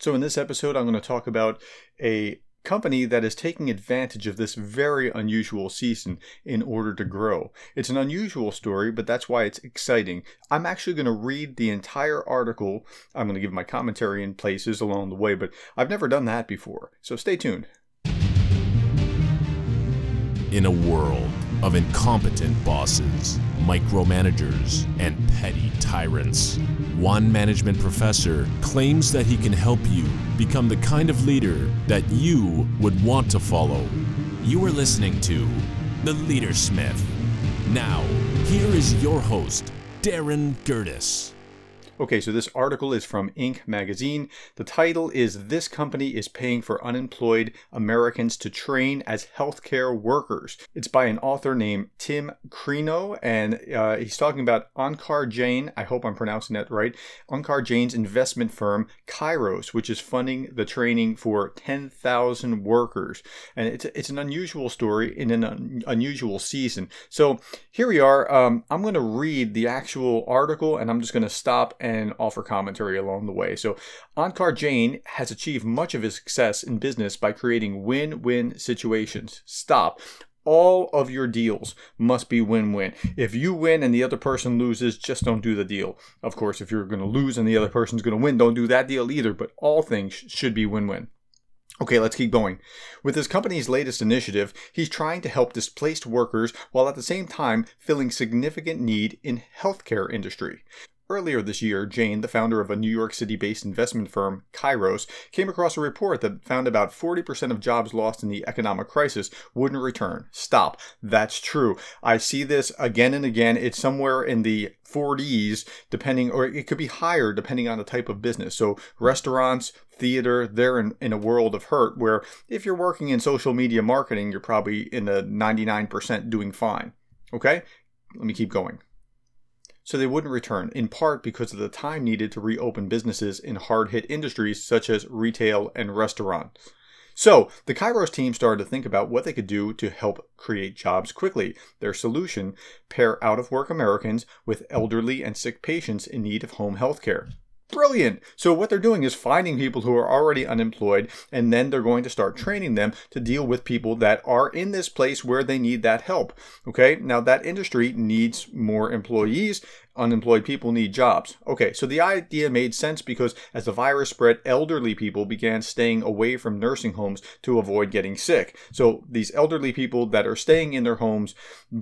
So in this episode, I'm going to talk about a company that is taking advantage of this very unusual season in order to grow. It's an unusual story, but that's why it's exciting. I'm actually going to read the entire article. I'm going to give my commentary in places along the way, but I've never done that before. So stay tuned. In a world of incompetent bosses, micromanagers, and petty tyrants, one management professor claims that he can help you become the kind of leader that you would want to follow. You are listening to The Leadersmith. Now, here is your host, Darren Gerdes. Okay, so this article is from Inc. magazine. The title is "This Company is Paying for Unemployed Americans to Train as Healthcare Workers." It's by an author named Tim Crino, and he's talking about Onkar Jain. I hope I'm pronouncing that right. Onkar Jain's investment firm, Kairos, which is funding the training for 10,000 workers. And it's an unusual story in an unusual season. So here we are. I'm going to read the actual article, and I'm just going to stop and offer commentary along the way. So Onkar Jain has achieved much of his success in business by creating win-win situations. Stop. All of your deals must be win-win. If you win and the other person loses, just don't do the deal. Of course, if you're going to lose and the other person's going to win, don't do that deal either. But all things should be win-win. Okay, let's keep going. With his company's latest initiative, he's trying to help displaced workers while at the same time filling significant need in healthcare industry. Earlier this year, Jain, the founder of a New York City-based investment firm, Kairos, came across a report that found about 40% of jobs lost in the economic crisis wouldn't return. Stop. That's true. I see this again and again. It's somewhere in the 40s, depending, or it could be higher depending on the type of business. So restaurants, theater, they're in a world of hurt where if you're working in social media marketing, you're probably in the 99% doing fine. Okay? Let me keep going. So they wouldn't return, in part because of the time needed to reopen businesses in hard-hit industries such as retail and restaurants. So the Kairos team started to think about what they could do to help create jobs quickly. Their solution: pair out-of-work Americans with elderly and sick patients in need of home health care. Brilliant! So what they're doing is finding people who are already unemployed, and then they're going to start training them to deal with people that are in this place where they need that help. Okay, now that industry needs more employees. Unemployed people need jobs. Okay, so the idea made sense because as the virus spread, elderly people began staying away from nursing homes to avoid getting sick. So these elderly people that are staying in their homes,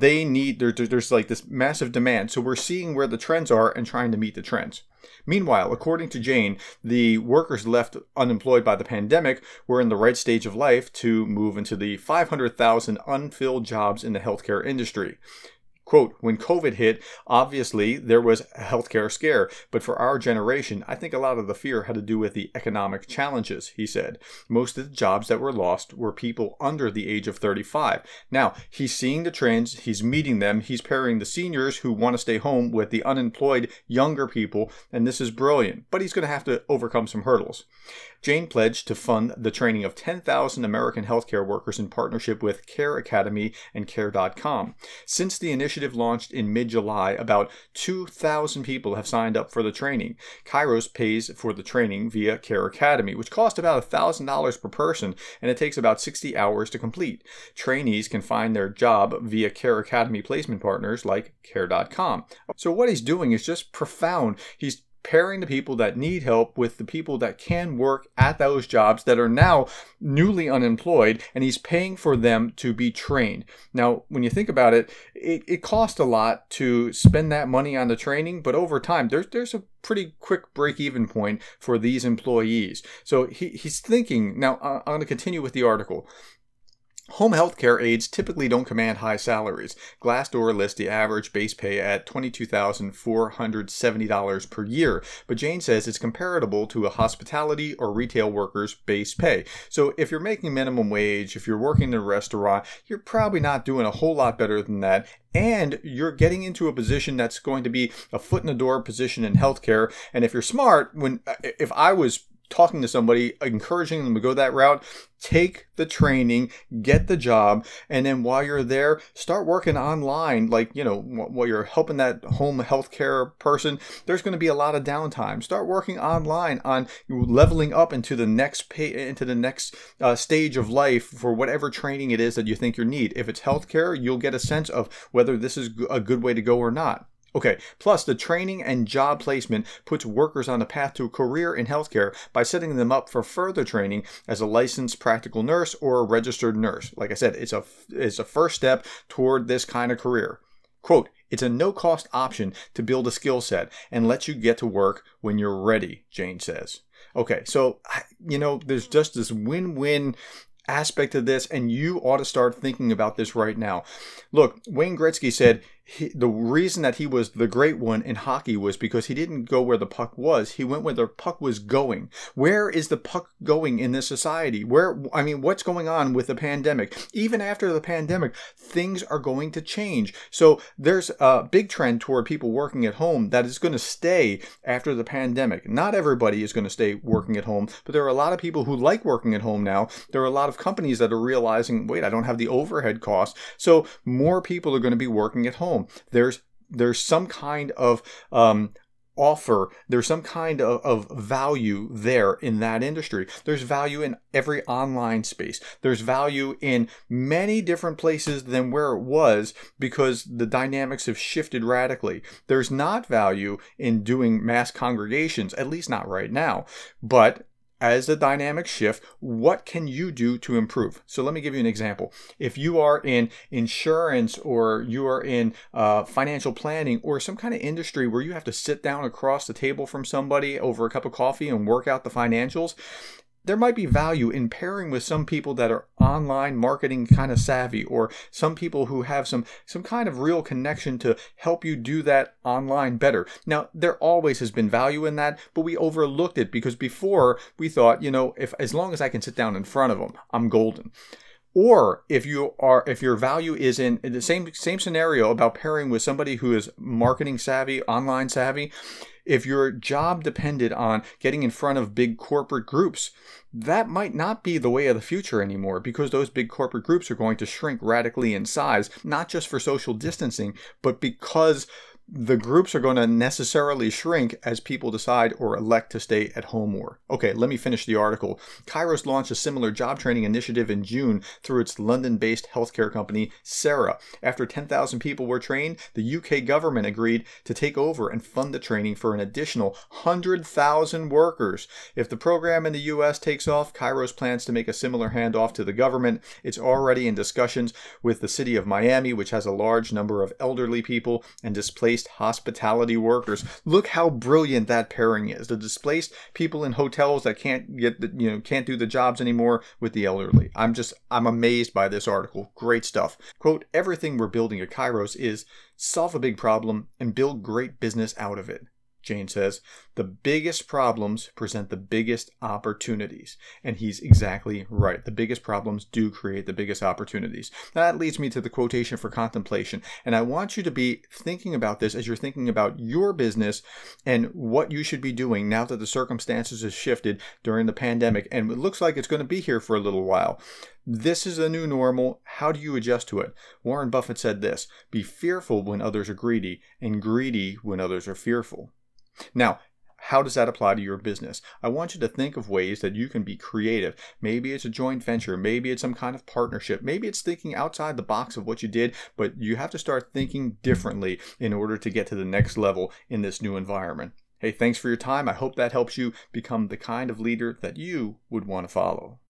there's like this massive demand. So we're seeing where the trends are and trying to meet the trends. Meanwhile, according to Jain, the workers left unemployed by the pandemic were in the right stage of life to move into the 500,000 unfilled jobs in the healthcare industry. Quote, when COVID hit, obviously there was a healthcare scare, but for our generation, I think a lot of the fear had to do with the economic challenges, he said. Most of the jobs that were lost were people under the age of 35. Now, he's seeing the trends, he's meeting them, he's pairing the seniors who want to stay home with the unemployed younger people, and this is brilliant, but he's going to have to overcome some hurdles. Jain pledged to fund the training of 10,000 American healthcare workers in partnership with Care Academy and Care.com. Since the initiative launched in mid-July, about 2,000 people have signed up for the training. Kairos pays for the training via Care Academy, which costs about $1,000 per person, and it takes about 60 hours to complete. Trainees can find their job via Care Academy placement partners like Care.com. So what he's doing is just profound. He's pairing the people that need help with the people that can work at those jobs that are now newly unemployed, and he's paying for them to be trained. Now, when you think about it, it costs a lot to spend that money on the training, but over time, there's a pretty quick break-even point for these employees. So he's thinking, now I'm going to continue with the article. Home health care aides typically don't command high salaries. Glassdoor lists the average base pay at $22,470 per year, but Jain says it's comparable to a hospitality or retail worker's base pay. So if you're making minimum wage, if you're working in a restaurant, you're probably not doing a whole lot better than that. And you're getting into a position that's going to be a foot in the door position in healthcare. And if you're smart, if I was talking to somebody, encouraging them to go that route, take the training, get the job, and then while you're there, start working online. Like, while you're helping that home healthcare person, there's going to be a lot of downtime. Start working online on leveling up into the next stage of life for whatever training it is that you think you need. If it's healthcare, you'll get a sense of whether this is a good way to go or not. Okay, plus the training and job placement puts workers on the path to a career in healthcare by setting them up for further training as a licensed practical nurse or a registered nurse. Like I said, it's a first step toward this kind of career. Quote, it's a no-cost option to build a skill set and let you get to work when you're ready, Jane says. Okay, so, there's just this win-win aspect of this, and you ought to start thinking about this right now. Look, Wayne Gretzky said the reason that he was the great one in hockey was because he didn't go where the puck was. He went where the puck was going. Where is the puck going in this society? What's going on with the pandemic? Even after the pandemic, things are going to change. So there's a big trend toward people working at home that is going to stay after the pandemic. Not everybody is going to stay working at home, but there are a lot of people who like working at home now. There are a lot of companies that are realizing, wait, I don't have the overhead costs. So more people are going to be working at home. There's some kind of offer. There's some kind of value there in that industry. There's value in every online space. There's value in many different places than where it was because the dynamics have shifted radically. There's not value in doing mass congregations, at least not right now. But as the dynamics shift, what can you do to improve? So let me give you an example. If you are in insurance or you are in financial planning or some kind of industry where you have to sit down across the table from somebody over a cup of coffee and work out the financials, there might be value in pairing with some people that are online marketing kind of savvy, or some people who have some kind of real connection to help you do that online better. Now, there always has been value in that, but we overlooked it because before we thought, if as long as I can sit down in front of them, I'm golden. Or if your value is in the same scenario about pairing with somebody who is marketing savvy, online savvy, if your job depended on getting in front of big corporate groups, that might not be the way of the future anymore because those big corporate groups are going to shrink radically in size, not just for social distancing, but because the groups are going to necessarily shrink as people decide or elect to stay at home more. Okay, let me finish the article. Kairos launched a similar job training initiative in June through its London-based healthcare company, Sarah. After 10,000 people were trained, the UK government agreed to take over and fund the training for an additional 100,000 workers. If the program in the US takes off, Kairos plans to make a similar handoff to the government. It's already in discussions with the city of Miami, which has a large number of elderly people and displaced hospitality workers. Look how brilliant that pairing is. The displaced people in hotels that can't do the jobs anymore with the elderly. I'm amazed by this article. Great stuff. Quote, everything we're building at Kairos is solve a big problem and build great business out of it. Jane says, the biggest problems present the biggest opportunities. And he's exactly right. The biggest problems do create the biggest opportunities. Now, that leads me to the quotation for contemplation. And I want you to be thinking about this as you're thinking about your business and what you should be doing now that the circumstances have shifted during the pandemic. And it looks like it's going to be here for a little while. This is the new normal. How do you adjust to it? Warren Buffett said this, be fearful when others are greedy and greedy when others are fearful. Now, how does that apply to your business? I want you to think of ways that you can be creative. Maybe it's a joint venture. Maybe it's some kind of partnership. Maybe it's thinking outside the box of what you did, but you have to start thinking differently in order to get to the next level in this new environment. Hey, thanks for your time. I hope that helps you become the kind of leader that you would want to follow.